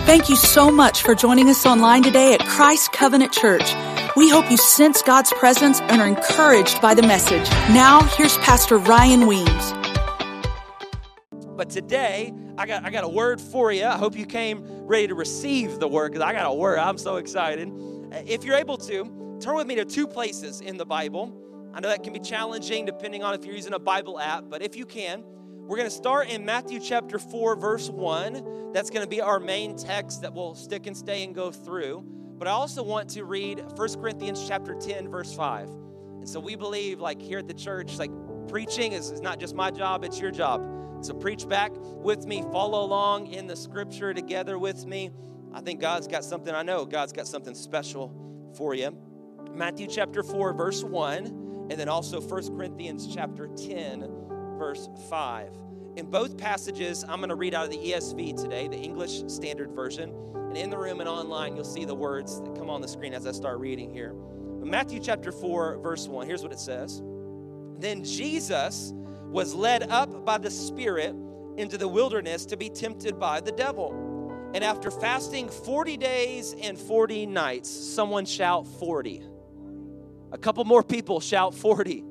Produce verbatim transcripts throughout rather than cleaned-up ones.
Thank you so much for joining us online today at Christ Covenant Church. We hope you sense God's presence and are encouraged by the message. Now, here's Pastor Ryan Weems. But today, I got I got a word for you. I hope you came ready to receive the word, because I got a word. I'm so excited. If you're able to, turn with me to two places in the Bible. I know that can be challenging depending on if you're using a Bible app, but if you can, we're going to start in Matthew chapter four, verse one. That's going to be our main text that we'll stick and stay and go through. But I also want to read First Corinthians chapter ten, verse five. And so we believe, like here at the church, like preaching is, is not just my job, it's your job. So preach back with me, follow along in the scripture together with me. I think God's got something, I know God's got something special for you. Matthew chapter four, verse one, and then also First Corinthians chapter ten, verse five. In both passages, I'm going to read out of the E S V today, the English Standard Version. And in the room and online, you'll see the words that come on the screen as I start reading here. But Matthew chapter four, verse one, here's what it says. Then Jesus was led up by the Spirit into the wilderness to be tempted by the devil. And after fasting forty days and forty nights, someone shout forty. A couple more people shout forty.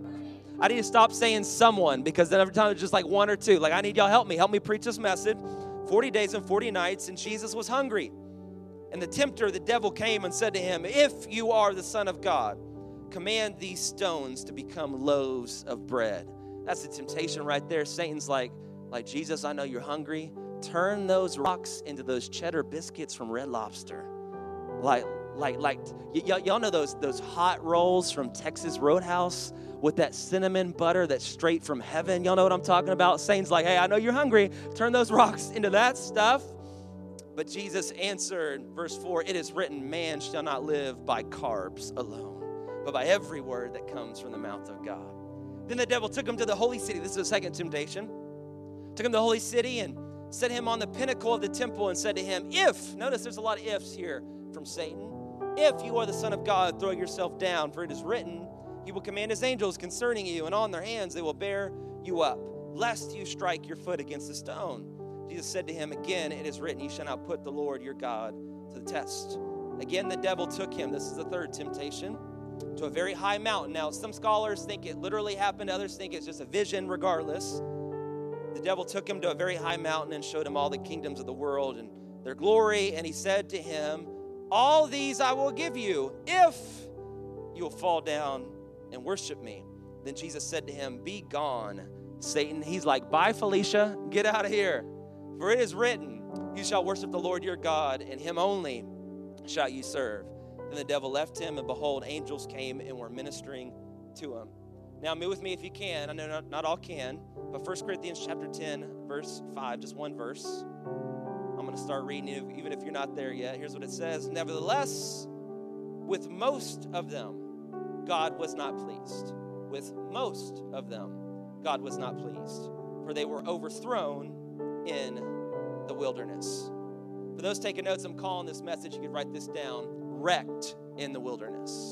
I need to stop saying someone, because then every time it's just like one or two. Like, I need y'all help me. Help me preach this message. forty days and forty nights, and Jesus was hungry. And the tempter, the devil, came and said to him, if you are the Son of God, command these stones to become loaves of bread. That's the temptation right there. Satan's like, like Jesus, I know you're hungry. Turn those rocks into those cheddar biscuits from Red Lobster. Like, like, like, y- y- y'all know those, those hot rolls from Texas Roadhouse with that cinnamon butter that's straight from heaven? Y'all know what I'm talking about? Satan's like, hey, I know you're hungry. Turn those rocks into that stuff. But Jesus answered, verse four, it is written, man shall not live by carbs alone, but by every word that comes from the mouth of God. Then the devil took him to the holy city. This is the second temptation. Took him to the holy city and set him on the pinnacle of the temple and said to him, if, notice there's a lot of ifs here from Satan, if you are the Son of God, throw yourself down, for it is written, he will command his angels concerning you, and on their hands they will bear you up, lest you strike your foot against a stone. Jesus said to him, again, it is written, you shall not put the Lord your God to the test. Again, the devil took him, this is the third temptation, to a very high mountain. Now, some scholars think it literally happened. Others think it's just a vision regardless. The devil took him to a very high mountain and showed him all the kingdoms of the world and their glory. And he said to him, all these I will give you if you will fall down and worship me. Then Jesus said to him, be gone, Satan. He's like, bye, Felicia. Get out of here. For it is written, you shall worship the Lord your God, and him only shall you serve. Then the devil left him, and behold, angels came and were ministering to him. Now, meet with me if you can. I know not, not all can, but First Corinthians chapter ten, verse five, just one verse. I'm going to start reading, even if you're not there yet. Here's what it says. Nevertheless, with most of them, God was not pleased. With most of them, God was not pleased, for they were overthrown in the wilderness. For those taking notes, I'm calling this message, you could write this down, wrecked in the wilderness.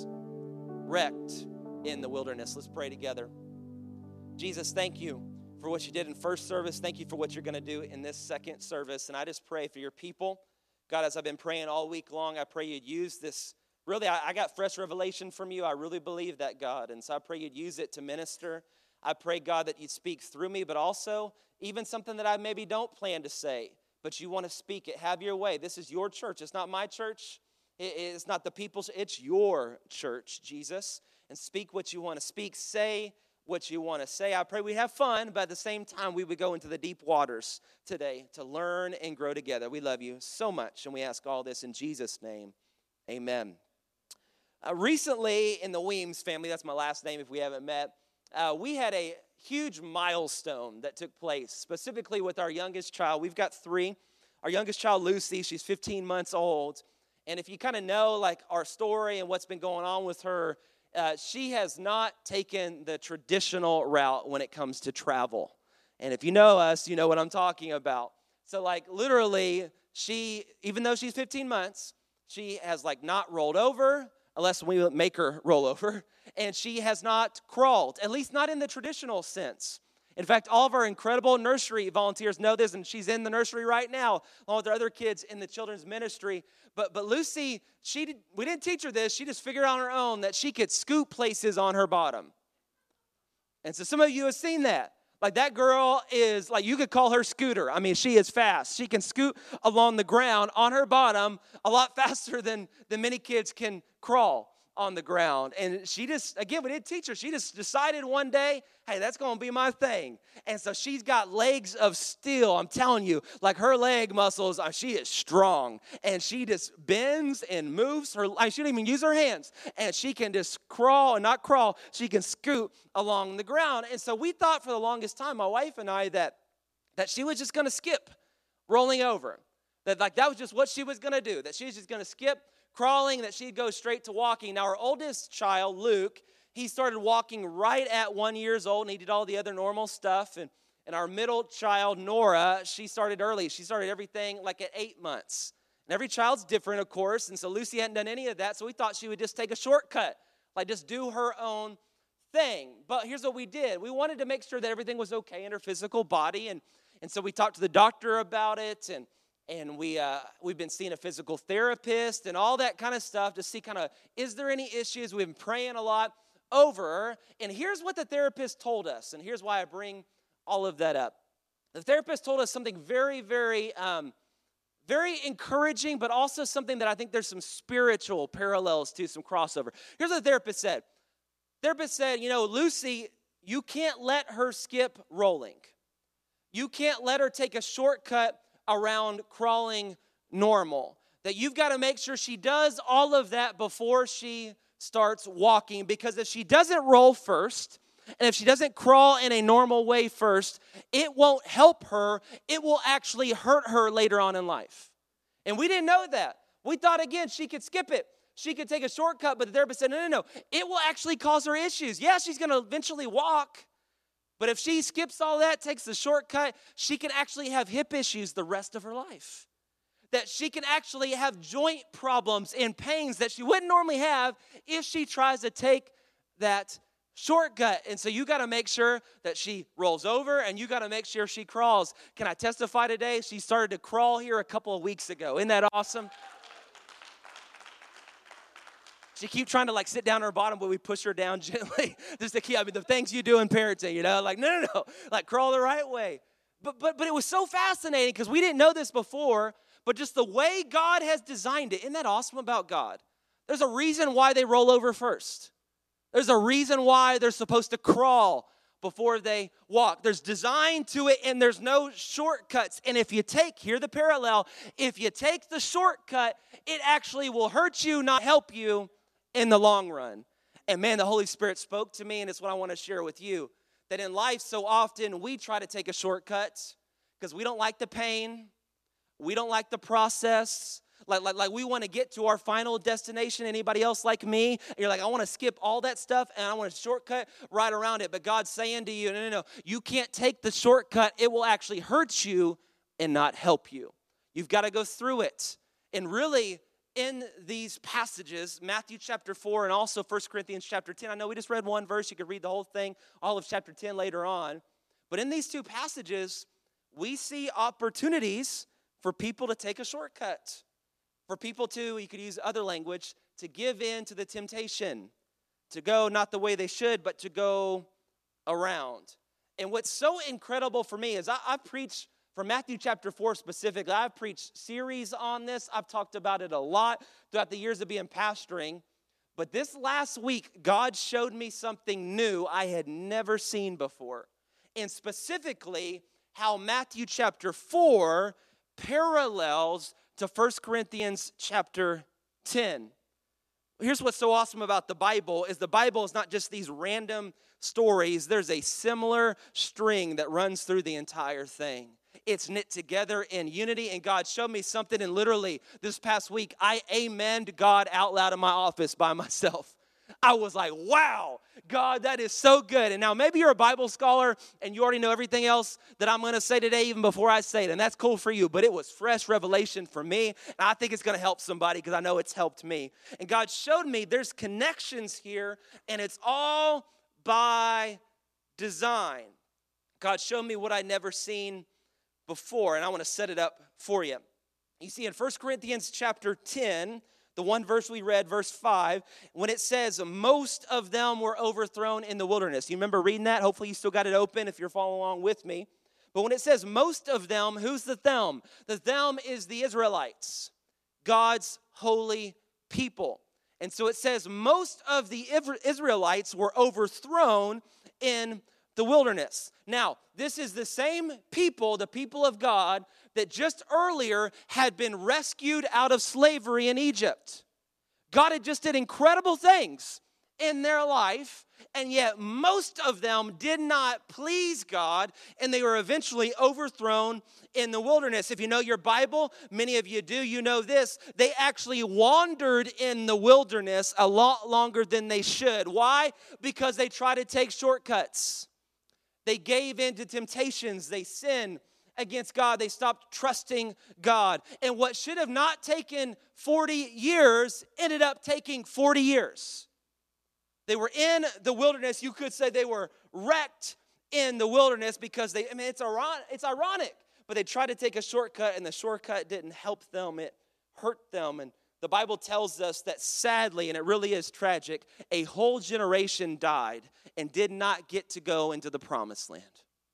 Wrecked in the wilderness. Let's pray together. Jesus, thank you for what you did in first service. Thank you for what you're going to do in this second service. And I just pray for your people. God, as I've been praying all week long, I pray you'd use this. Really, I, I got fresh revelation from you. I really believe that, God. And so I pray you'd use it to minister. I pray, God, that you'd speak through me, but also even something that I maybe don't plan to say, but you want to speak it. Have your way. This is your church. It's not my church. It's not the people's. It's your church, Jesus. And speak what you want to speak. Say what you want to say. I pray we have fun, but at the same time, we would go into the deep waters today to learn and grow together. We love you so much, and we ask all this in Jesus' name. Amen. Uh, recently, in the Weems family, that's my last name if we haven't met, uh, we had a huge milestone that took place, specifically with our youngest child. We've got three. Our youngest child, Lucy, she's fifteen months old. And if you kind of know like our story and what's been going on with her, uh, she has not taken the traditional route when it comes to travel. And if you know us, you know what I'm talking about. So like literally, she, even though she's fifteen months, she has like not rolled over, unless we make her roll over, and she has not crawled, at least not in the traditional sense. In fact, all of our incredible nursery volunteers know this, and she's in the nursery right now, along with our other kids in the children's ministry. But but Lucy, she did, we didn't teach her this. She just figured out on her own that she could scoop places on her bottom. And so some of you have seen that. Like that girl is, like you could call her Scooter. I mean, she is fast. She can scoot along the ground on her bottom a lot faster than, than many kids can crawl on the ground. And she just, again, we didn't teach her. She just decided one day, hey, that's going to be my thing. And so she's got legs of steel. I'm telling you, like her leg muscles, uh, she is strong. And she just bends and moves her, I she don't even use her hands. And she can just crawl, and not crawl, she can scoot along the ground. And so we thought for the longest time, my wife and I, that, that she was just going to skip rolling over. That like that was just what she was going to do, that she was just going to skip crawling, that she'd go straight to walking. Now, our oldest child, Luke, he started walking right at one years old, and he did all the other normal stuff. And, and our middle child, Nora, she started early. She started everything like at eight months. And every child's different, of course, and so Lucy hadn't done any of that, so we thought she would just take a shortcut, like just do her own thing. But here's what we did. We wanted to make sure that everything was okay in her physical body, and, and so we talked to the doctor about it, and And we, uh, we've been seeing a physical therapist and all that kind of stuff to see kind of, is there any issues? We've been praying a lot over her. And here's what the therapist told us. And here's why I bring all of that up. The therapist told us something very, very, um, very encouraging, but also something that I think there's some spiritual parallels to, some crossover. Here's what the therapist said. The therapist said, you know, Lucy, you can't let her skip rolling. You can't let her take a shortcut around crawling normal. That you've got to make sure she does all of that before she starts walking, because if she doesn't roll first, and if she doesn't crawl in a normal way first, it won't help her. It will actually hurt her later on in life. And we didn't know that. We thought, again, she could skip it. She could take a shortcut, but the therapist said, no, no, no. It will actually cause her issues. Yeah, she's going to eventually walk, but if she skips all that, takes the shortcut, she can actually have hip issues the rest of her life. That she can actually have joint problems and pains that she wouldn't normally have if she tries to take that shortcut. And so you got to make sure that she rolls over, and you got to make sure she crawls. Can I testify today? She started to crawl here a couple of weeks ago. Isn't that awesome? She keep trying to like sit down on her bottom, but we push her down gently just to keep, I mean, the things you do in parenting, you know, like, no, no, no, like crawl the right way. But, but, but it was so fascinating because we didn't know this before, but just the way God has designed it. Isn't that awesome about God? There's a reason why they roll over first. There's a reason why they're supposed to crawl before they walk. There's design to it, and there's no shortcuts. And if you take, hear the parallel, if you take the shortcut, it actually will hurt you, not help you in the long run. And man, the Holy Spirit spoke to me, and it's what I want to share with you, that in life so often we try to take a shortcut because we don't like the pain, we don't like the process, like, like, like we want to get to our final destination. Anybody else like me? And you're like, I want to skip all that stuff, and I want to shortcut right around it. But God's saying to you, no, no, no, you can't take the shortcut. It will actually hurt you and not help you. You've got to go through it. And really, in these passages, Matthew chapter four and also First Corinthians chapter ten. I know we just read one verse. You could read the whole thing, all of chapter ten later on. But in these two passages, we see opportunities for people to take a shortcut. For people to, you could use other language, to give in to the temptation. To go not the way they should, but to go around. And what's so incredible for me is I, I preach from Matthew chapter four specifically. I've preached series on this. I've talked about it a lot throughout the years of being pastoring. But this last week, God showed me something new I had never seen before. And specifically, how Matthew chapter four parallels to First Corinthians chapter ten. Here's what's so awesome about the Bible is the Bible is not just these random stories. There's a similar string that runs through the entire thing. It's knit together in unity, and God showed me something, and literally this past week, I amened God out loud in my office by myself. I was like, wow, God, that is so good. And now maybe you're a Bible scholar, and you already know everything else that I'm going to say today even before I say it, and that's cool for you, but it was fresh revelation for me, and I think it's going to help somebody because I know it's helped me. And God showed me there's connections here, and it's all by design. God showed me what I'd never seen before, and I want to set it up for you. You see, in First Corinthians chapter ten, the one verse we read, verse five, when it says, most of them were overthrown in the wilderness. You remember reading that? Hopefully you still got it open if you're following along with me. But when it says most of them, who's the them? The them is the Israelites, God's holy people. And so it says most of the Israelites were overthrown in the wilderness. Now, this is the same people, the people of God, that just earlier had been rescued out of slavery in Egypt. God had just did incredible things in their life, and yet most of them did not please God, and they were eventually overthrown in the wilderness. If you know your Bible, many of you do, you know this. They actually wandered in the wilderness a lot longer than they should. Why? Because they tried to take shortcuts. They gave in to temptations. They sinned against God. They stopped trusting God. And what should have not taken forty years ended up taking forty years. They were in the wilderness. You could say they were wrecked in the wilderness because they, I mean, it's ironic, it's ironic. But they tried to take a shortcut, and the shortcut didn't help them. It hurt them. And the Bible tells us that sadly, and it really is tragic, a whole generation died and did not get to go into the promised land.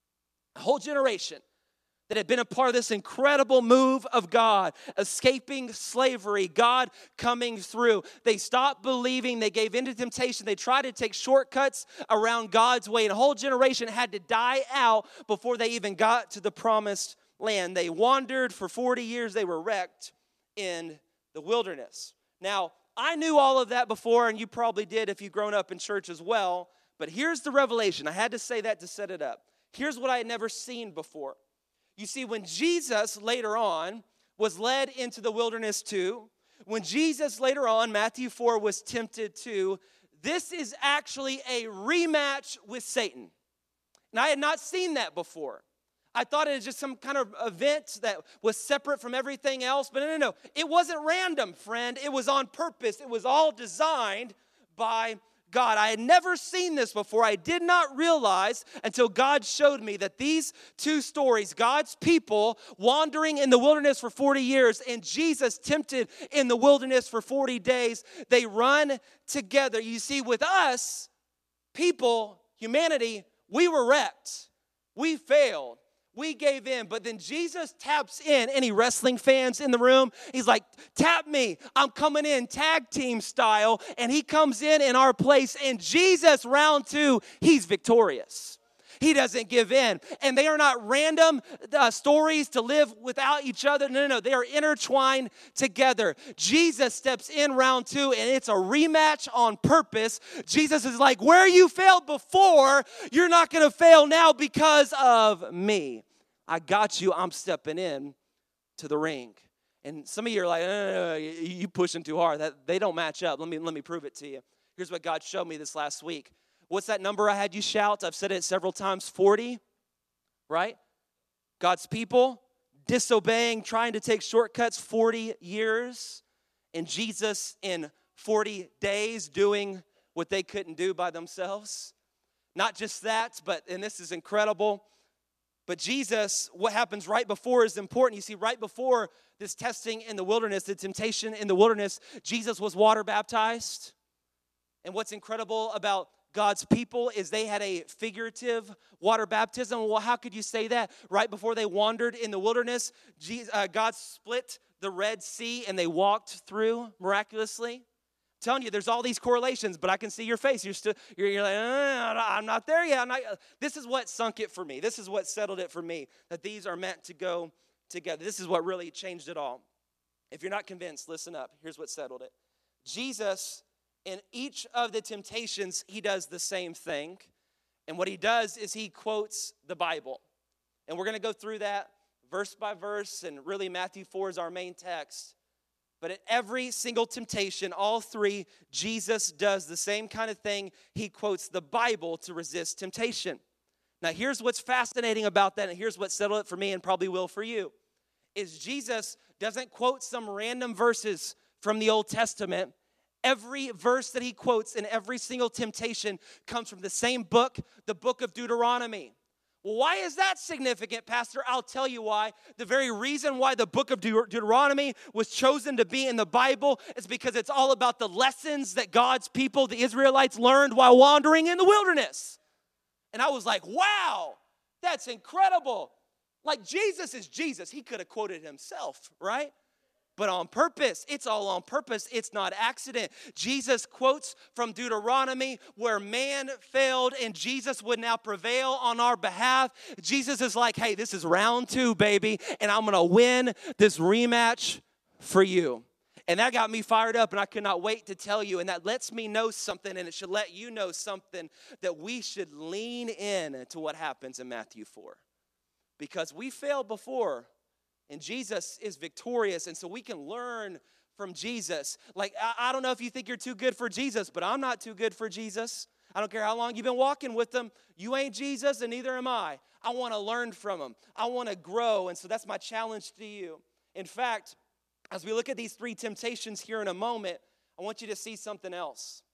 A whole generation that had been a part of this incredible move of God, escaping slavery, God coming through. They stopped believing. They gave in to temptation. They tried to take shortcuts around God's way. And a whole generation had to die out before they even got to the promised land. They wandered for forty years. They were wrecked in the wilderness. Now, I knew all of that before, and you probably did if you've grown up in church as well. But here's the revelation. I had to say that to set it up. Here's what I had never seen before. You see, when Jesus later on was led into the wilderness too, when Jesus later on, Matthew four, was tempted too, this is actually a rematch with Satan. And I had not seen that before. I thought it was just some kind of event that was separate from everything else. But no, no, no. It wasn't random, friend. It was on purpose. It was all designed by God. I had never seen this before. I did not realize until God showed me that these two stories, God's people wandering in the wilderness for forty years and Jesus tempted in the wilderness for forty days, they run together. You see, with us, people, humanity, we were wrecked. We failed. We gave in, but then Jesus taps in. Any wrestling fans in the room? He's like, tap me. I'm coming in tag team style, and he comes in in our place, and Jesus, round two, he's victorious. He doesn't give in. And they are not random uh, stories to live without each other. No, no, no. They are intertwined together. Jesus steps in round two, and it's a rematch on purpose. Jesus is like, where you failed before, you're not going to fail now because of me. I got you. I'm stepping in to the ring. And some of you are like, no, no, no, you pushing too hard. That, they don't match up. Let me, let me prove it to you. Here's what God showed me this last week. What's that number I had you shout? I've said it several times, forty, right? God's people disobeying, trying to take shortcuts, forty years. And Jesus in forty days doing what they couldn't do by themselves. Not just that, but, and this is incredible, but Jesus, what happens right before is important. You see, right before this testing in the wilderness, the temptation in the wilderness, Jesus was water baptized. And what's incredible about God's people is they had a figurative water baptism. Well, how could you say that? Right before they wandered in the wilderness, Jesus, uh, God split the Red Sea and they walked through miraculously. I'm telling you, there's all these correlations, but I can see your face. You're still, you're, you're like, uh, I'm not there yet. I'm not. This is what sunk it for me. This is what settled it for me, that these are meant to go together. This is what really changed it all. If you're not convinced, listen up. Here's what settled it. Jesus, in each of the temptations, he does the same thing. And what he does is he quotes the Bible. And we're going to go through that verse by verse. And really, Matthew four is our main text. But at every single temptation, all three, Jesus does the same kind of thing. He quotes the Bible to resist temptation. Now, here's what's fascinating about that, and here's what settled it for me and probably will for you, is Jesus doesn't quote some random verses from the Old Testament. Every verse that he quotes in every single temptation comes from the same book, the book of Deuteronomy. Well, why is that significant, Pastor? I'll tell you why. The very reason why the book of Deut- Deuteronomy was chosen to be in the Bible is because it's all about the lessons that God's people, the Israelites, learned while wandering in the wilderness. And I was like, wow, that's incredible. Like, Jesus is Jesus. He could have quoted himself, right? But on purpose. It's all on purpose. It's not accident. Jesus quotes from Deuteronomy where man failed and Jesus would now prevail on our behalf. Jesus is like, hey, this is round two, baby, and I'm going to win this rematch for you. And that got me fired up, and I could not wait to tell you. And that lets me know something, and it should let you know something, that we should lean in to what happens in Matthew four. Because we failed before. And Jesus is victorious, and so we can learn from Jesus. Like, I, I don't know if you think you're too good for Jesus, but I'm not too good for Jesus. I don't care how long you've been walking with him. You ain't Jesus, and neither am I. I want to learn from him. I want to grow, and so that's my challenge to you. In fact, as we look at these three temptations here in a moment, I want you to see something else.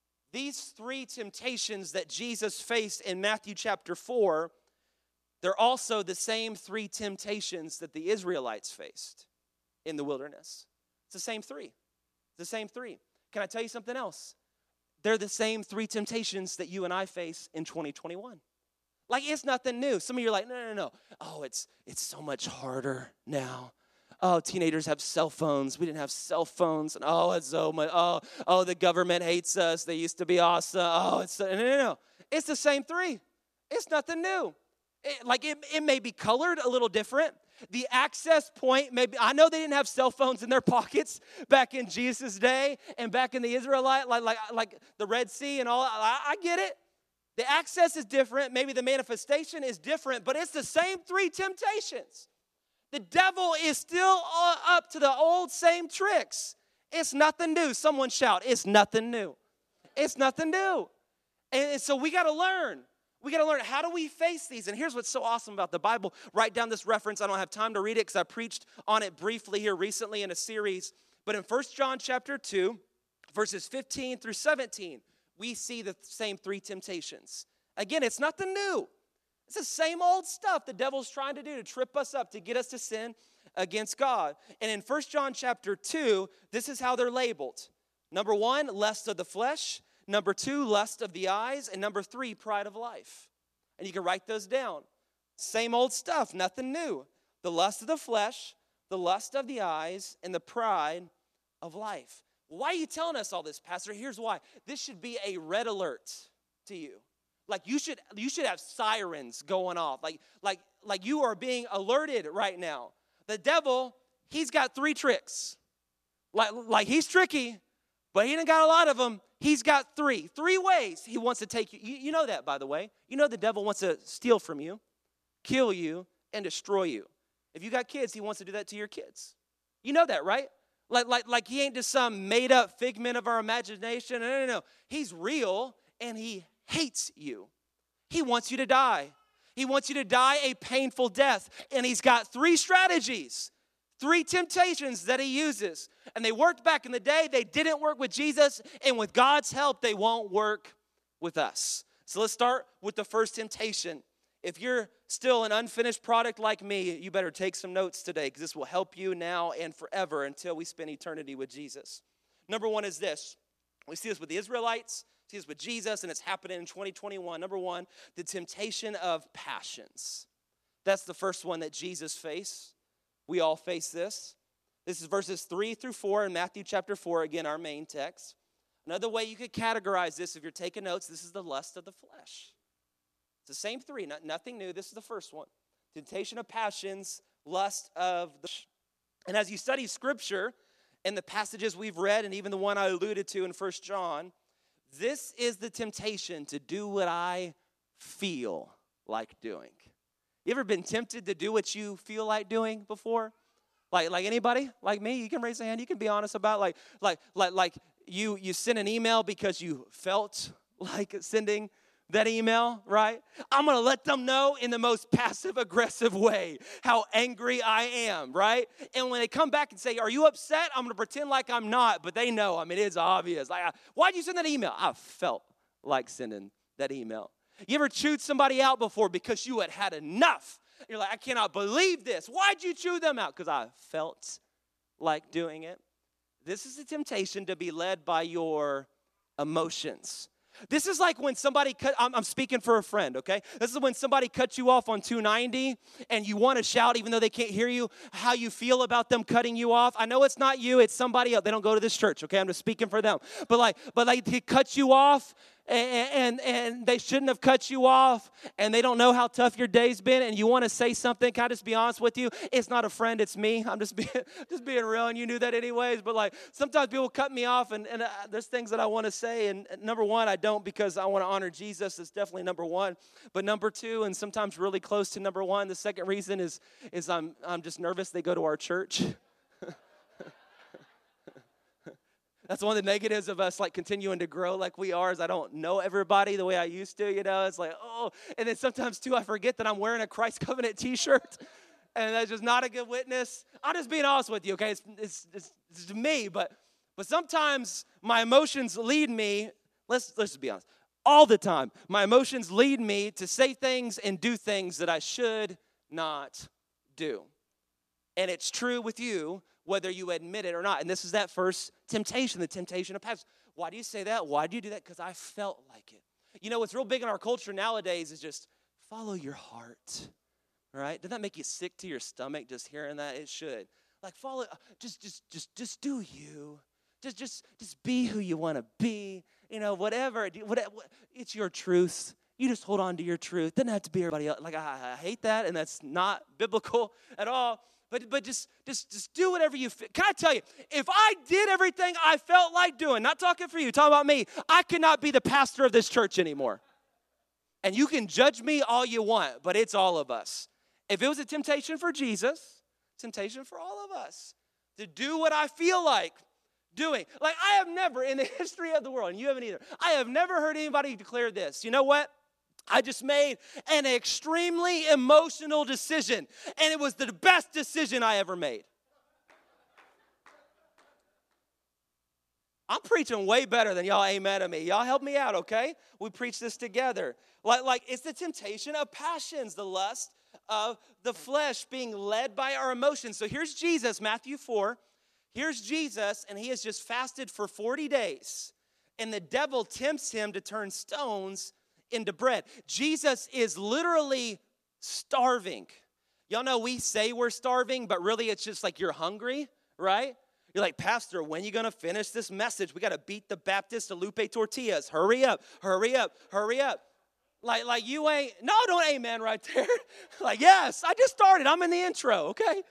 These three temptations that Jesus faced in Matthew chapter four, they're also the same three temptations that the Israelites faced in the wilderness. It's the same three. It's the same three. Can I tell you something else? They're the same three temptations that you and I face in twenty twenty-one. Like, it's nothing new. Some of you are like, no, no, no. Oh, it's it's so much harder now. Oh, teenagers have cell phones. We didn't have cell phones. And oh, it's so much. Oh, oh, the government hates us. They used to be awesome. Oh, it's no, no, no. It's the same three. It's nothing new. It, like it, it may be colored a little different. The access point may be, I know they didn't have cell phones in their pockets back in Jesus' day and back in the Israelite, like, like, like the Red Sea and all. I, I get it. The access is different. Maybe the manifestation is different, but it's the same three temptations. The devil is still up to the old same tricks. It's nothing new. Someone shout, it's nothing new. It's nothing new. And so we got to learn. We got to learn, how do we face these? And here's what's so awesome about the Bible. Write down this reference. I don't have time to read it because I preached on it briefly here recently in a series. But in First John chapter two, verses fifteen through seventeen, we see the same three temptations. Again, it's nothing new. It's the same old stuff the devil's trying to do to trip us up, to get us to sin against God. And in First John chapter two, this is how they're labeled. Number one, lust of the flesh. Number two, lust of the eyes. And number three, pride of life. And you can write those down. Same old stuff, nothing new. The lust of the flesh, the lust of the eyes, and the pride of life. Why are you telling us all this, Pastor? Here's why. This should be a red alert to you. Like you should you should have sirens going off. Like, like, like you are being alerted right now. The devil, he's got three tricks. Like, like he's tricky, but he done got a lot of them. He's got three. Three ways he wants to take you. you. You know that, by the way. You know the devil wants to steal from you, kill you, and destroy you. If you got kids, he wants to do that to your kids. You know that, right? Like, like, like he ain't just some made-up figment of our imagination. No, no, no. He's real, and he hates you. He wants you to die. He wants you to die a painful death. And he's got three strategies. Three temptations that he uses. And they worked back in the day. They didn't work with Jesus. And with God's help, they won't work with us. So let's start with the first temptation. If you're still an unfinished product like me, you better take some notes today because this will help you now and forever until we spend eternity with Jesus. Number one is this. We see this with the Israelites. We see this with Jesus, and it's happening in twenty twenty-one. Number one, the temptation of passions. That's the first one that Jesus faced. We all face this. This is verses three through four in Matthew chapter four, again, our main text. Another way you could categorize this, if you're taking notes, this is the lust of the flesh. It's the same three, not, nothing new. This is the first one. Temptation of passions, lust of the flesh. And as you study Scripture and the passages we've read, and even the one I alluded to in First John, this is the temptation to do what I feel like doing. You ever been tempted to do what you feel like doing before? Like, like anybody? Like me? You can raise a hand. You can be honest about like, like, like, like you, you sent an email because you felt like sending that email, right? I'm going to let them know in the most passive-aggressive way how angry I am, right? And when they come back and say, are you upset? I'm going to pretend like I'm not, but they know. I mean, it's obvious. Like, why'd you send that email? I felt like sending that email. You ever chewed somebody out before because you had had enough? You're like, I cannot believe this. Why'd you chew them out? Because I felt like doing it. This is a temptation to be led by your emotions. This is like when somebody cut, I'm, I'm speaking for a friend, okay? This is when somebody cuts you off on two ninety and you want to shout even though they can't hear you, how you feel about them cutting you off. I know it's not you, it's somebody else. They don't go to this church, okay? I'm just speaking for them. But like, but like he cuts you off and, and, and they shouldn't have cut you off and they don't know how tough your day's been and you want to say something. Can I just be honest with you? It's not a friend, it's me. I'm just being, just being real and you knew that anyways. But like sometimes people cut me off and, and uh, there's things that I want to say. And number one, I don't because I want to honor Jesus. It's definitely number one. But number two, and sometimes really close to number one, the second reason is, is I'm, I'm just nervous they go to our church. That's one of the negatives of us like continuing to grow like we are is I don't know everybody the way I used to, you know. It's like, oh, and then sometimes too I forget that I'm wearing a Christ Covenant t-shirt and that's just not a good witness. I'm just being honest with you, okay? It's, it's, it's, it's me, but but sometimes my emotions lead me, let's, let's just be honest, all the time, my emotions lead me to say things and do things that I should not do. And it's true with you, whether you admit it or not. And this is that first temptation, the temptation of past. Why do you say that? Why do you do that? Because I felt like it. You know, what's real big in our culture nowadays is just follow your heart, right? Doesn't that make you sick to your stomach just hearing that? It should. Like follow, just, just, just, just do you. Just, just, just be who you want to be. You know, whatever. whatever. It's your truth. You just hold on to your truth. Doesn't have to be everybody else. Like I, I hate that, and that's not biblical at all. But but just, just, just do whatever you feel. Can I tell you, if I did everything I felt like doing, not talking for you, talking about me, I could not be the pastor of this church anymore. And you can judge me all you want, but it's all of us. If it was a temptation for Jesus, temptation for all of us to do what I feel like doing. Like I have never in the history of the world, and you haven't either, I have never heard anybody declare this. You know what? I just made an extremely emotional decision, and it was the best decision I ever made. I'm preaching way better than y'all amen to me. Y'all help me out, okay? We preach this together. Like, like it's the temptation of passions, the lust of the flesh being led by our emotions. So here's Jesus, Matthew four. Here's Jesus, and he has just fasted for forty days, and the devil tempts him to turn stones into bread. Jesus is literally starving. Y'all know we say we're starving, but really it's just like you're hungry, right? You're like, Pastor, when are you going to finish this message? We got to beat the Baptist to Lupe Tortillas. Hurry up, hurry up, hurry up. Like, like you ain't, no, don't amen right there. Like, yes, I just started. I'm in the intro, okay?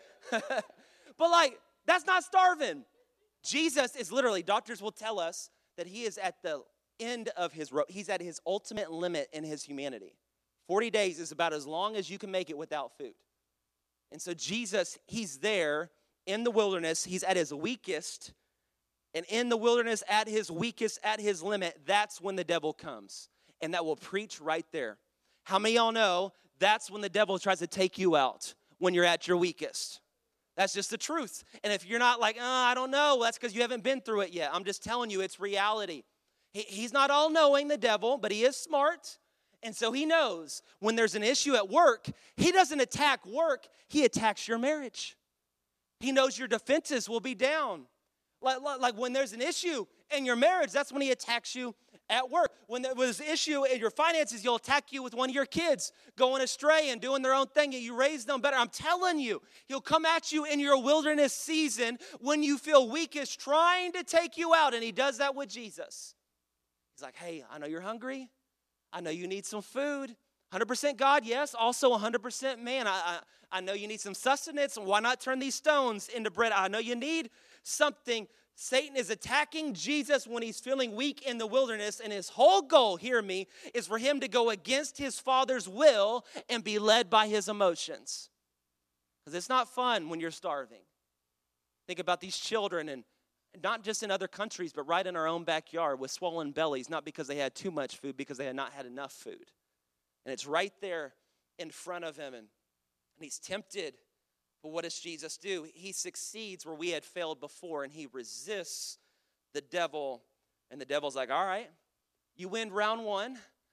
But like, that's not starving. Jesus is literally, doctors will tell us that he is at the end of his rope. He's at his ultimate limit in his humanity. forty days is about as long as you can make it without food. And so Jesus, he's there in the wilderness. He's at his weakest. And in the wilderness, at his weakest, at his limit, that's when the devil comes. And that will preach right there. How many of y'all know that's when the devil tries to take you out, when you're at your weakest? That's just the truth. And if you're not like, oh, I don't know, that's because you haven't been through it yet. I'm just telling you, it's reality. He, he's not all-knowing, the devil, but he is smart. And so he knows when there's an issue at work, he doesn't attack work, he attacks your marriage. He knows your defenses will be down. Like, like, like when there's an issue in your marriage, that's when he attacks you at work. When there's an issue in your finances, he'll attack you with one of your kids going astray and doing their own thing, and you raise them better. I'm telling you, he'll come at you in your wilderness season when you feel weakest, trying to take you out, and he does that with Jesus. He's like, hey, I know you're hungry. I know you need some food. one hundred percent God, yes. Also one hundred percent man. I, I, I know you need some sustenance. Why not turn these stones into bread? I know you need something. Satan is attacking Jesus when he's feeling weak in the wilderness, and his whole goal, hear me, is for him to go against his Father's will and be led by his emotions. Because it's not fun when you're starving. Think about these children, and not just in other countries, but right in our own backyard with swollen bellies, not because they had too much food, because they had not had enough food. And it's right there in front of him, and, and he's tempted. But what does Jesus do? He succeeds where we had failed before, and he resists the devil. And the devil's like, all right, you win round one.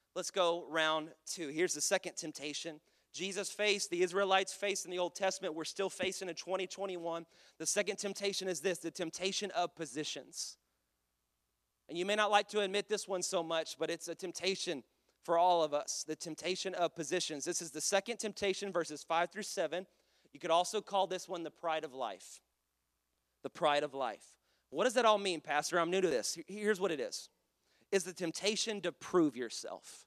Let's go round two. Here's the second temptation. Jesus faced, the Israelites faced in the Old Testament. We're still facing in twenty twenty-one. The second temptation is this, the temptation of positions. And you may not like to admit this one so much, but it's a temptation for all of us, the temptation of positions. This is the second temptation, verses five through seven. You could also call this one the pride of life. The pride of life. What does that all mean, Pastor? I'm new to this. Here's what it is. It's the temptation to prove yourself.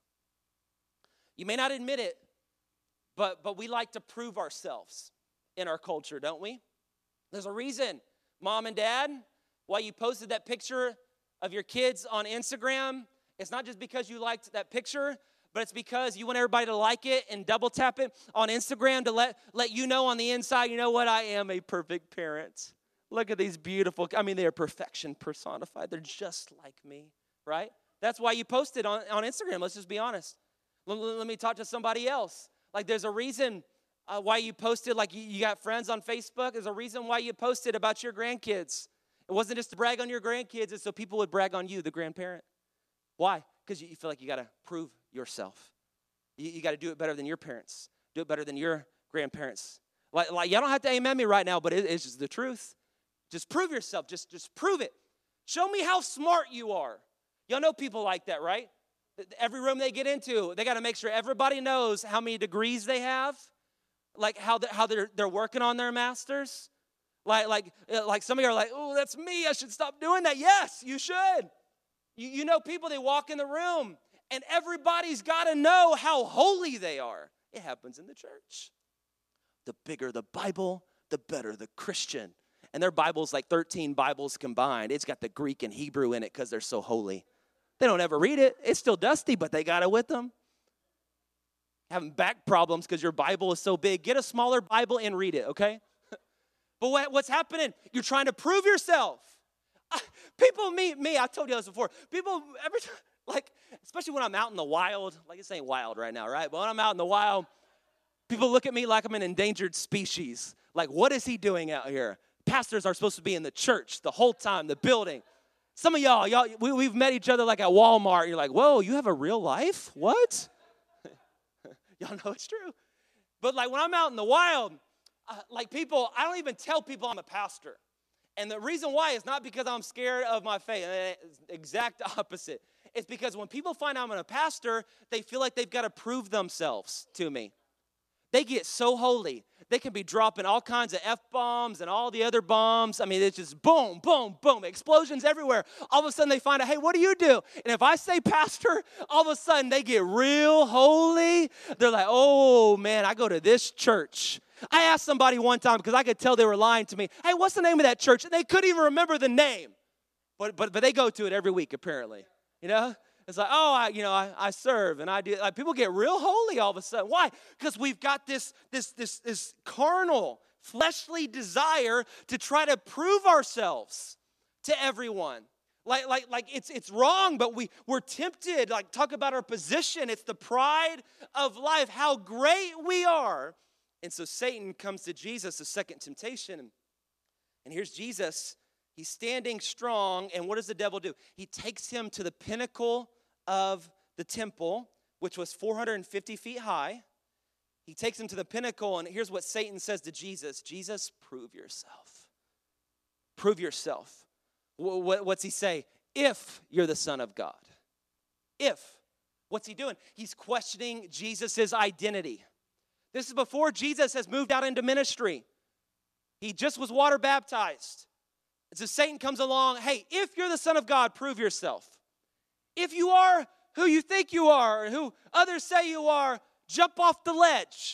You may not admit it, but, but we like to prove ourselves in our culture, don't we? There's a reason, Mom and Dad, why you posted that picture of your kids on Instagram. It's not just because you liked that picture, but it's because you want everybody to like it and double tap it on Instagram to let, let you know on the inside, you know what, I am a perfect parent. Look at these beautiful, I mean, they are perfection personified. They're just like me, right? That's why you posted on, on Instagram, let's just be honest. Let, let me talk to somebody else. Like there's a reason uh, why you posted, like you, you got friends on Facebook. There's a reason why you posted about your grandkids. It wasn't just to brag on your grandkids, it's so people would brag on you, the grandparent. Why? Because you, you feel like you got to prove yourself. You, you got to do it better than your parents. Do it better than your grandparents. Like, like y'all don't have to amen me right now, but it, it's just the truth. Just prove yourself. Just, just prove it. Show me how smart you are. Y'all know people like that, right? Every room they get into, they got to make sure everybody knows how many degrees they have, like how they're, how they're, they're working on their masters. Like, like, like some of you are like, oh, that's me. I should stop doing that. Yes, you should. You, you know people, they walk in the room, and everybody's got to know how holy they are. It happens in the church. The bigger the Bible, the better the Christian. And their Bible's like thirteen Bibles combined. It's got the Greek and Hebrew in it because they're so holy. They don't ever read it. It's still dusty, but they got it with them. Having back problems because your Bible is so big. Get a smaller Bible and read it, okay? But what, what's happening? You're trying to prove yourself. I, people meet me. I told you this before. People, every time, like, especially when I'm out in the wild. Like, this ain't wild right now, right? But when I'm out in the wild, people look at me like I'm an endangered species. Like, what is he doing out here? Pastors are supposed to be in the church the whole time, the building. Some of y'all, y'all, we, we've met each other like at Walmart. You're like, whoa, you have a real life? What? Y'all know it's true. But like when I'm out in the wild, uh, like people, I don't even tell people I'm a pastor. And the reason why is not because I'm scared of my faith. It's the exact opposite. It's because when people find out I'm a pastor, they feel like they've got to prove themselves to me. They get so holy. They can be dropping all kinds of F-bombs and all the other bombs. I mean, it's just boom, boom, boom, explosions everywhere. All of a sudden they find out, hey, what do you do? And if I say pastor, all of a sudden they get real holy. They're like, oh, man, I go to this church. I asked somebody one time because I could tell they were lying to me. Hey, what's the name of that church? And they couldn't even remember the name. But but but they go to it every week, apparently. You know? It's like, oh, I, you know, I, I serve and I do. Like, people get real holy all of a sudden. Why? Because we've got this, this, this, this carnal, fleshly desire to try to prove ourselves to everyone. Like, like, like it's it's wrong, but we, we're tempted. Like, talk about our position. It's the pride of life, how great we are. And so Satan comes to Jesus, the second temptation. And here's Jesus. He's standing strong, and what does the devil do? He takes him to the pinnacle of the temple, which was four hundred fifty feet high. He takes him to the pinnacle, and here's what Satan says to Jesus. Jesus, prove yourself. Prove yourself. What's he say? If you're the Son of God. If. What's he doing? He's questioning Jesus' identity. This is before Jesus has moved out into ministry. He just was water baptized. And so Satan comes along, hey, if you're the Son of God, prove yourself. If you are who you think you are, or who others say you are, jump off the ledge.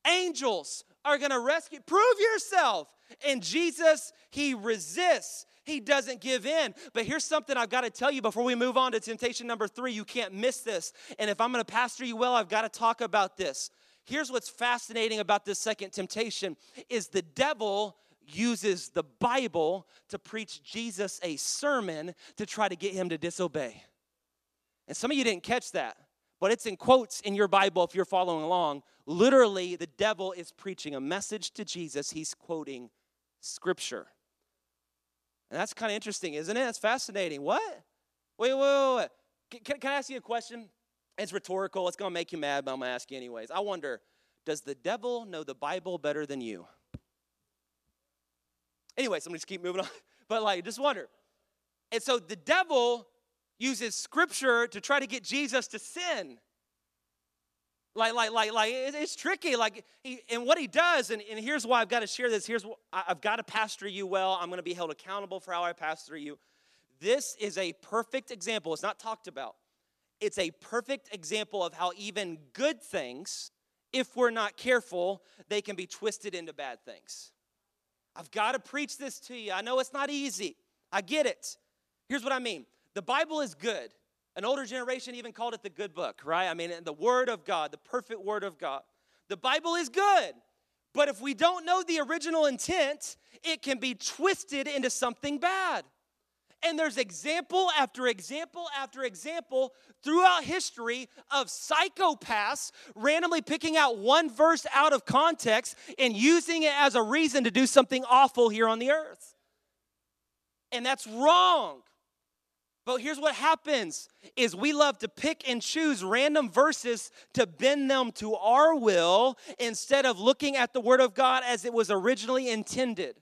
Angels are going to rescue. Prove yourself. And Jesus, he resists. He doesn't give in. But here's something I've got to tell you before we move on to temptation number three. You can't miss this. And if I'm going to pastor you well, I've got to talk about this. Here's what's fascinating about this second temptation is the devil uses the Bible to preach Jesus a sermon to try to get him to disobey. And some of you didn't catch that, but it's in quotes in your Bible if you're following along. Literally, the devil is preaching a message to Jesus. He's quoting Scripture. And that's kind of interesting, isn't it? It's fascinating. What? Wait, wait, wait, wait. Can, can I ask you a question? It's rhetorical. It's going to make you mad, but I'm going to ask you anyways. I wonder, does the devil know the Bible better than you? Anyways, I'm going to just keep moving on. But like, just wonder. And so the devil uses scripture to try to get Jesus to sin. Like, like, like, like, it's tricky. Like, he, and what he does, and, and here's why I've got to share this. Here's what, I've got to pastor you well. I'm going to be held accountable for how I pastor you. This is a perfect example. It's not talked about. It's a perfect example of how even good things, if we're not careful, they can be twisted into bad things. I've got to preach this to you. I know it's not easy. I get it. Here's what I mean. The Bible is good. An older generation even called it the good book, right? I mean, the Word of God, the perfect Word of God. The Bible is good, but if we don't know the original intent, it can be twisted into something bad. And there's example after example after example throughout history of psychopaths randomly picking out one verse out of context and using it as a reason to do something awful here on the earth. And that's wrong. But here's what happens is we love to pick and choose random verses to bend them to our will instead of looking at the Word of God as it was originally intended.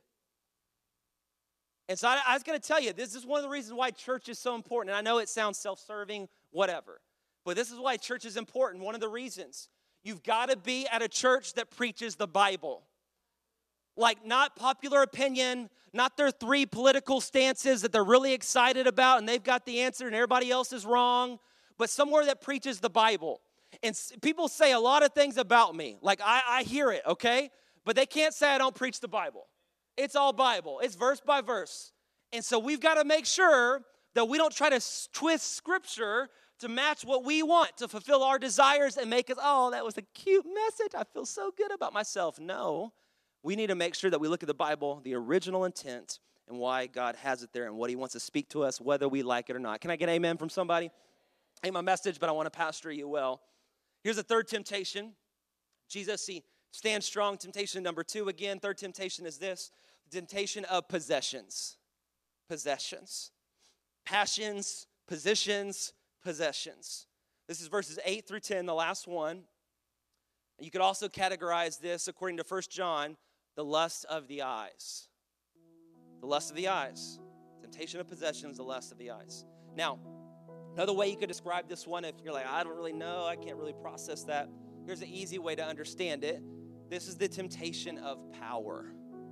And so I, I was going to tell you, this is one of the reasons why church is so important. And I know it sounds self-serving, whatever. But this is why church is important. One of the reasons. You've got to be at a church that preaches the Bible. Like not popular opinion, not their three political stances that they're really excited about and they've got the answer and everybody else is wrong, but somewhere that preaches the Bible. And people say a lot of things about me. Like I, I hear it, okay? But they can't say I don't preach the Bible. It's all Bible. It's verse by verse. And so we've got to make sure that we don't try to twist Scripture to match what we want, to fulfill our desires and make us, oh, that was a cute message. I feel so good about myself. No. We need to make sure that we look at the Bible, the original intent, and why God has it there and what he wants to speak to us, whether we like it or not. Can I get amen from somebody? Ain't my message, but I want to pastor you well. Here's the third temptation. Jesus, he stands strong. Temptation number two again. Third temptation is this. The temptation of possessions. Possessions. Passions, positions, possessions. This is verses eight through ten, the last one. You could also categorize this, according to First John, the lust of the eyes. The lust of the eyes. Temptation of possessions, the lust of the eyes. Now, another way you could describe this one, if you're like, I don't really know, I can't really process that. Here's an easy way to understand it. This is the temptation of power.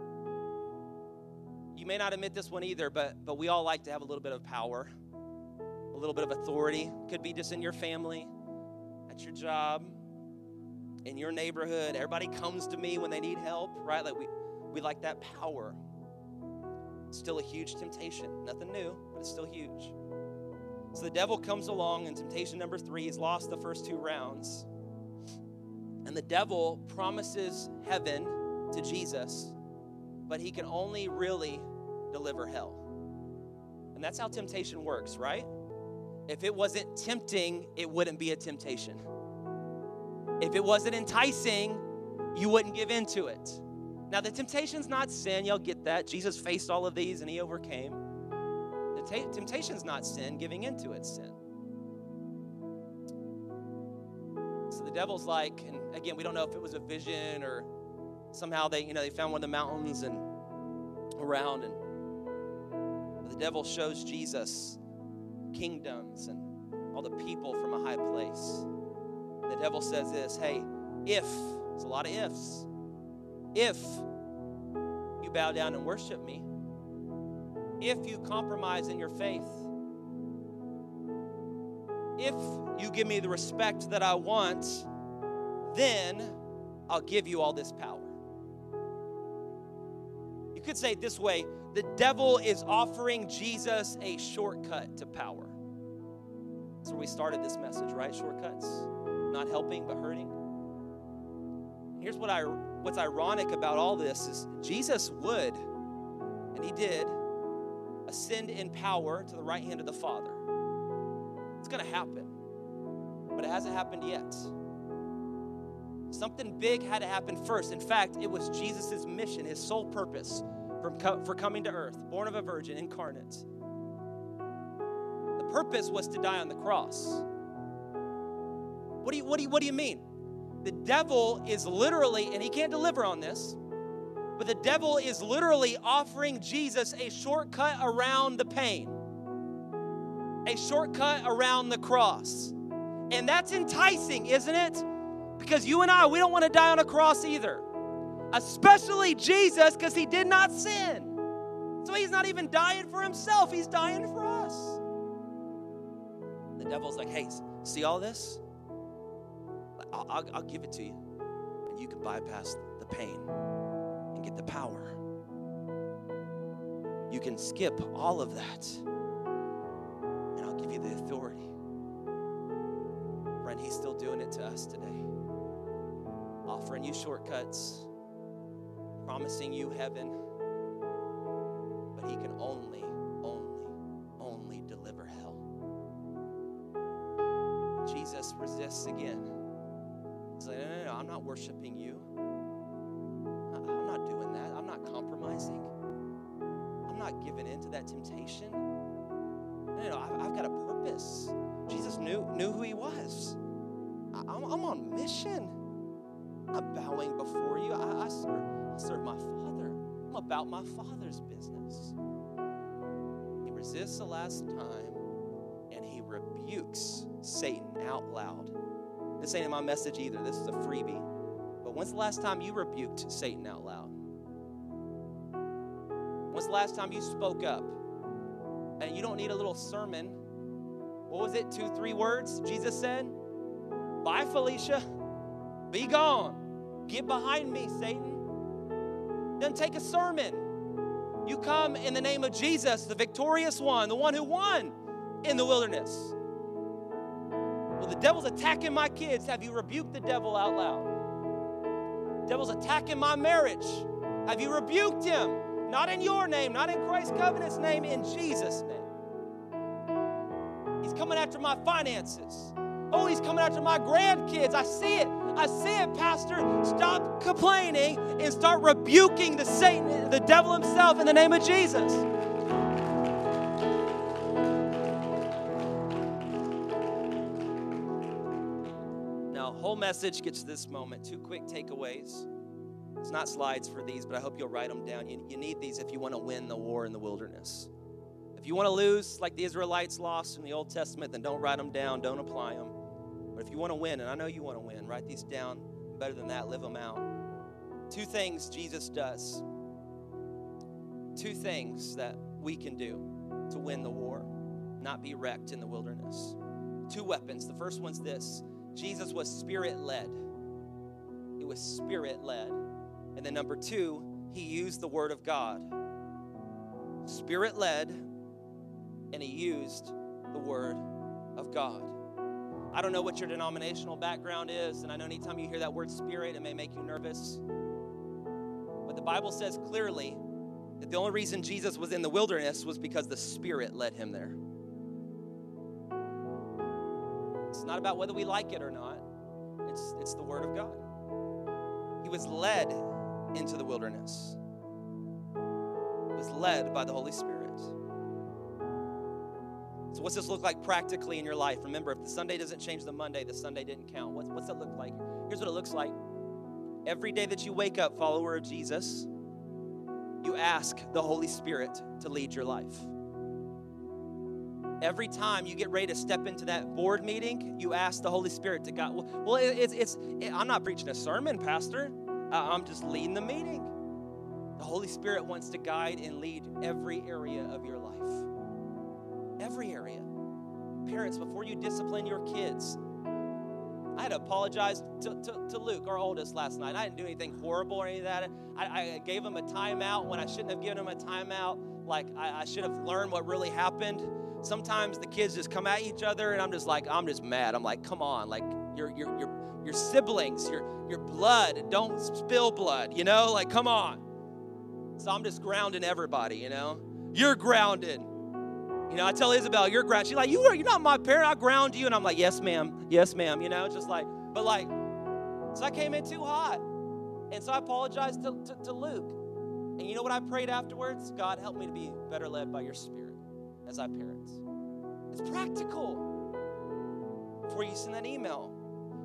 You may not admit this one either, but, but we all like to have a little bit of power, a little bit of authority. Could be just in your family, at your job, in your neighborhood. Everybody comes to me when they need help, right? Like we, we like that power. It's still a huge temptation. Nothing new, but it's still huge. So the devil comes along, and temptation number three, he's lost the first two rounds. And the devil promises heaven to Jesus, but he can only really deliver hell. And that's how temptation works, right? If it wasn't tempting, it wouldn't be a temptation. If it wasn't enticing, you wouldn't give into it. Now, the temptation's not sin. Y'all get that. Jesus faced all of these and he overcame. The t- temptation's not sin. Giving into it's sin. So the devil's like, and again, we don't know if it was a vision or somehow they, you know, they found one of the mountains and around, and the devil shows Jesus kingdoms and all the people from a high place. The devil says this, hey, if, there's a lot of ifs, if you bow down and worship me, if you compromise in your faith, if you give me the respect that I want, then I'll give you all this power. You could say it this way, the devil is offering Jesus a shortcut to power. That's where we started this message, right? Shortcuts. Not helping, but hurting. Here's what I what's ironic about all this is Jesus would, and he did, ascend in power to the right hand of the Father. It's going to happen, but it hasn't happened yet. Something big had to happen first. In fact, it was Jesus' mission, his sole purpose for, co- for coming to earth, born of a virgin, incarnate. The purpose was to die on the cross. What do you, what do you, what do you mean? The devil is literally, and he can't deliver on this, but the devil is literally offering Jesus a shortcut around the pain, a shortcut around the cross. And that's enticing, isn't it? Because you and I, we don't want to die on a cross either. Especially Jesus, because he did not sin. So he's not even dying for himself, he's dying for us. The devil's like, hey, see all this? I'll, I'll, I'll give it to you. And you can bypass the pain and get the power. You can skip all of that. And I'll give you the authority. Friend, he's still doing it to us today. Offering you shortcuts. Promising you heaven. But he can only, only, only deliver hell. Jesus resists again. He's like, no, no, no, I'm not worshiping you. I'm not doing that. I'm not compromising. I'm not giving in to that temptation. No, no, no I've, I've got a purpose. Jesus knew, knew who he was. I, I'm, I'm on mission. I'm not bowing before you. I, I, serve, I serve my Father. I'm about my Father's business. He resists the last time, and he rebukes Satan out loud. This ain't in my message either. This is a freebie. But when's the last time you rebuked Satan out loud? When's the last time you spoke up? And you don't need a little sermon. What was it? Two, three words Jesus said? Bye, Felicia. Be gone. Get behind me, Satan. Doesn't take a sermon. You come in the name of Jesus, the victorious one, the one who won in the wilderness. Well, the devil's attacking my kids. Have you rebuked the devil out loud? The devil's attacking my marriage. Have you rebuked him? Not in your name, not in Christ Covenant's name, in Jesus' name. He's coming after my finances. Oh, he's coming after my grandkids. I see it. I see it, Pastor. Stop complaining and start rebuking the Satan, the devil himself, in the name of Jesus. Now, whole message gets to this moment. Two quick takeaways. It's not slides for these, but I hope you'll write them down. You, you need these if you want to win the war in the wilderness. If you want to lose like the Israelites lost in the Old Testament, then don't write them down, don't apply them. But if you want to win, and I know you want to win, write these down. Better than that, live them out. Two things Jesus does. Two things that we can do to win the war, not be wrecked in the wilderness. Two weapons. The first one's this. Jesus was Spirit-led. He was Spirit-led. And then number two, he used the Word of God. Spirit-led, and he used the Word of God. I don't know what your denominational background is, and I know anytime you hear that word Spirit, it may make you nervous. But the Bible says clearly that the only reason Jesus was in the wilderness was because the Spirit led him there. It's not about whether we like it or not. It's, it's the Word of God. He was led into the wilderness. He was led by the Holy Spirit. So what's this look like practically in your life? Remember, if the Sunday doesn't change the Monday, the Sunday didn't count. What's, what's that look like? Here's what it looks like. Every day that you wake up, follower of Jesus, you ask the Holy Spirit to lead your life. Every time you get ready to step into that board meeting, you ask the Holy Spirit to guide. Well, it's, it's, it, I'm not preaching a sermon, Pastor. Uh, I'm just leading the meeting. The Holy Spirit wants to guide and lead every area of your life. Every area. Parents, before you discipline your kids, I had to apologize to, to, to Luke, our oldest, last night. I didn't do anything horrible or any of that. I, I gave him a timeout when I shouldn't have given him a timeout. Like, I, I should have learned what really happened. Sometimes the kids just come at each other, and I'm just like, I'm just mad. I'm like, come on, like, your your your your siblings, your your blood, don't spill blood, you know? Like, come on. So I'm just grounding everybody, you know? You're grounded. You know, I tell Isabel, you're grounded. She's like, you are, you're not my parent. I ground you. And I'm like, yes, ma'am. Yes, ma'am. You know, just like, but like, so I came in too hot. And so I apologized to, to, to Luke. And you know what I prayed afterwards? God, help me to be better led by your Spirit as I parents. It's practical. Before you send that email,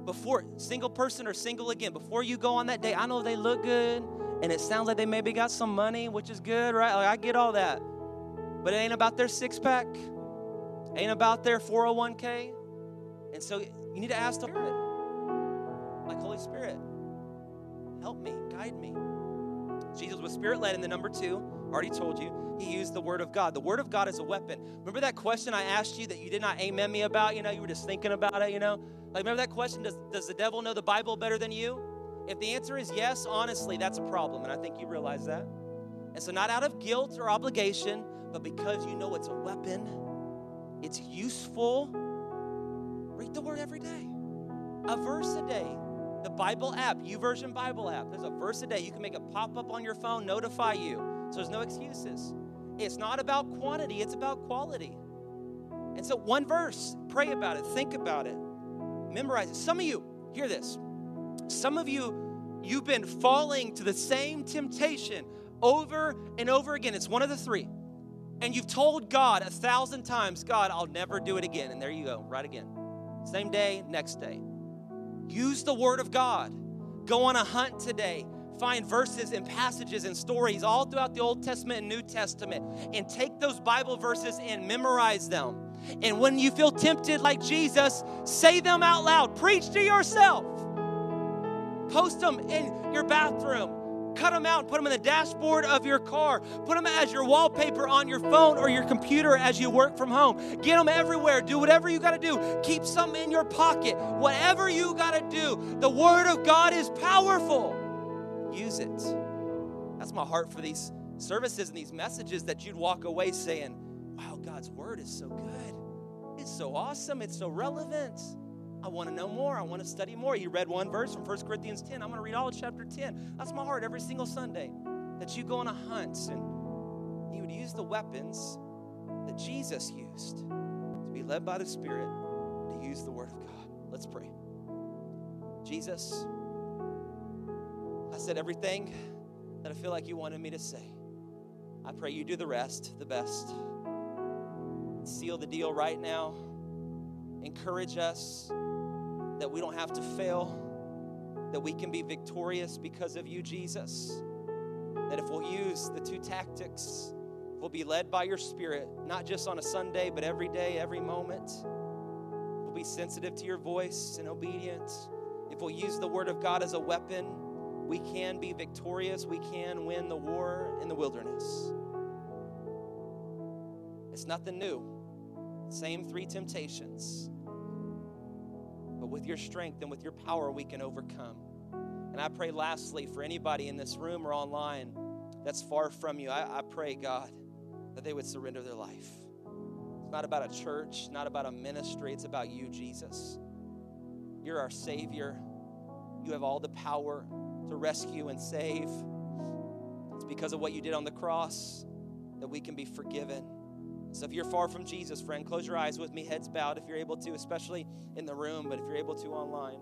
before, single person or single again, before you go on that date, I know they look good and it sounds like they maybe got some money, which is good, right? Like, I get all that. But it ain't about their six pack. Ain't about their four oh one k. And so you need to ask the Spirit, like, Holy Spirit, help me, guide me. Jesus was Spirit-led in the number two. Already told you, he used the Word of God. The Word of God is a weapon. Remember that question I asked you that you did not amen me about? You know, you were just thinking about it, you know? Like, remember that question, does, does the devil know the Bible better than you? If the answer is yes, honestly, that's a problem, and I think you realize that. And so not out of guilt or obligation, but because you know it's a weapon, it's useful, read the Word every day. A verse a day. The Bible app, YouVersion Bible app, there's a verse a day. You can make it pop up on your phone, notify you. So there's no excuses. It's not about quantity, it's about quality. And so one verse, pray about it, think about it, memorize it. Some of you, hear this. Some of you, you've been falling to the same temptation over and over again. It's one of the three. And you've told God a thousand times, God, I'll never do it again. And there you go, right again. Same day, next day. Use the Word of God. Go on a hunt today. Find verses and passages and stories all throughout the Old Testament and New Testament. And take those Bible verses and memorize them. And when you feel tempted like Jesus, say them out loud. Preach to yourself. Post them in your bathroom. Cut them out and put them in the dashboard of your car. Put them as your wallpaper on your phone or your computer as you work from home. Get them everywhere. Do whatever you got to do. Keep some in your pocket. Whatever you got to do. The Word of God is powerful. Use it. That's my heart for these services and these messages, that you'd walk away saying, wow, God's Word is so good. It's so awesome. It's so relevant. I want to know more. I want to study more. You read one verse from First Corinthians ten. I'm going to read all of chapter ten. That's my heart every single Sunday, that you go on a hunt and you would use the weapons that Jesus used to be led by the Spirit, to use the Word of God. Let's pray. Jesus, I said everything that I feel like you wanted me to say. I pray you do the rest, the best. Seal the deal right now. Encourage us that we don't have to fail, that we can be victorious because of you, Jesus. That if we'll use the two tactics, we'll be led by your Spirit, not just on a Sunday, but every day, every moment. We'll be sensitive to your voice and obedient. If we'll use the Word of God as a weapon, we can be victorious. We can win the war in the wilderness. It's nothing new. Same three temptations. But with your strength and with your power, we can overcome. And I pray lastly for anybody in this room or online that's far from you, I, I pray, God, that they would surrender their life. It's not about a church, not about a ministry. It's about you, Jesus. You're our Savior. You have all the power to rescue and save. It's because of what you did on the cross that we can be forgiven. So if you're far from Jesus, friend, close your eyes with me, heads bowed if you're able to, especially in the room, but if you're able to online.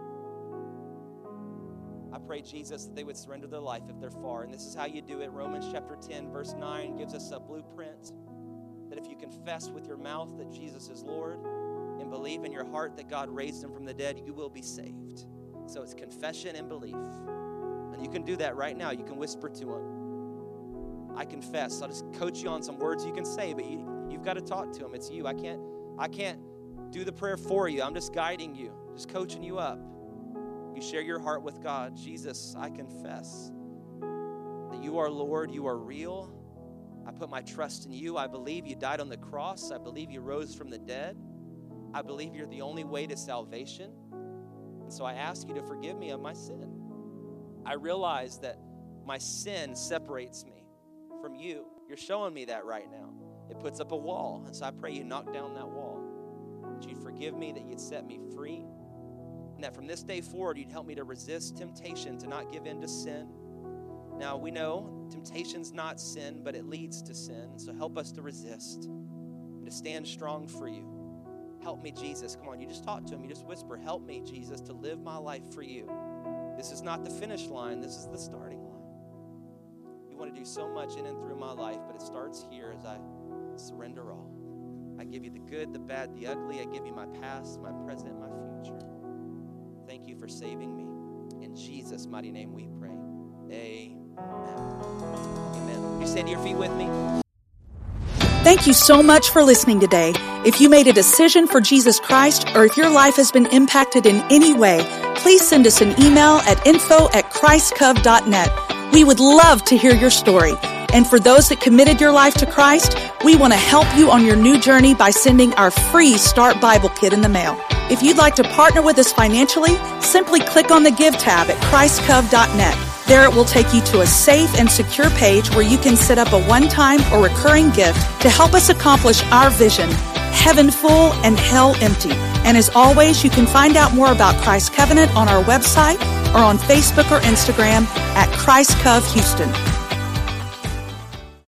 I pray, Jesus, that they would surrender their life if they're far. And this is how you do it. Romans chapter ten, verse nine gives us a blueprint that if you confess with your mouth that Jesus is Lord and believe in your heart that God raised him from the dead, you will be saved. So it's confession and belief. And you can do that right now. You can whisper to him, I confess. I'll just coach you on some words you can say, but you, you've got to talk to him. It's you. I can't, I can't do the prayer for you. I'm just guiding you, just coaching you up. You share your heart with God. Jesus, I confess that you are Lord. You are real. I put my trust in you. I believe you died on the cross. I believe you rose from the dead. I believe you're the only way to salvation. And so I ask you to forgive me of my sin. I realize that my sin separates me from you. You're showing me that right now. It puts up a wall. And so I pray you knock down that wall. That you'd forgive me, that you'd set me free. And that from this day forward, you'd help me to resist temptation, to not give in to sin. Now, we know temptation's not sin, but it leads to sin. So help us to resist and to stand strong for you. Help me, Jesus. Come on, you just talk to him. You just whisper, help me, Jesus, to live my life for you. This is not the finish line. This is the starting line. You want to do so much in and through my life, but it starts here as I surrender all. I give you the good, the bad, the ugly. I give you my past, my present, my future. you for saving me. In Jesus' mighty name we pray. Amen. Amen. You stand to your feet with me. Thank you so much for listening today. If you made a decision for Jesus Christ, or if your life has been impacted in any way, please send us an email at info at christcov dot net. We would love to hear your story. And for those that committed your life to Christ, we want to help you on your new journey by sending our free Start Bible Kit in the mail. If you'd like to partner with us financially, simply click on the Give tab at christcov dot net. There it will take you to a safe and secure page where you can set up a one-time or recurring gift to help us accomplish our vision, heaven full and hell empty. And as always, you can find out more about Christ Covenant on our website or on Facebook or Instagram at Christ Cov Houston.